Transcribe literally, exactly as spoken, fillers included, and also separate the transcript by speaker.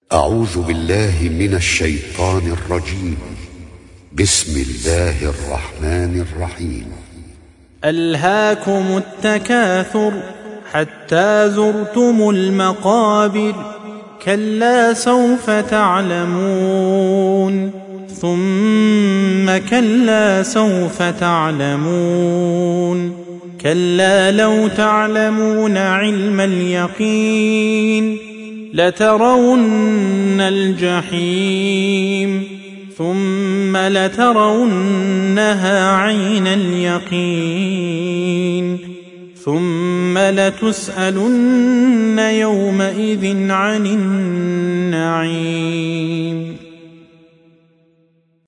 Speaker 1: أعوذ بالله من الشيطان الرجيم. بسم الله الرحمن الرحيم.
Speaker 2: ألهاكم التكاثر حتى زرتم المقابر، كلا سوف تعلمون ثم كلا سوف تعلمون، كلا لو تعلمون علم اليقين لترون الجحيم ثم لترونها عين اليقين ثم لتسألن يومئذ عن النعيم.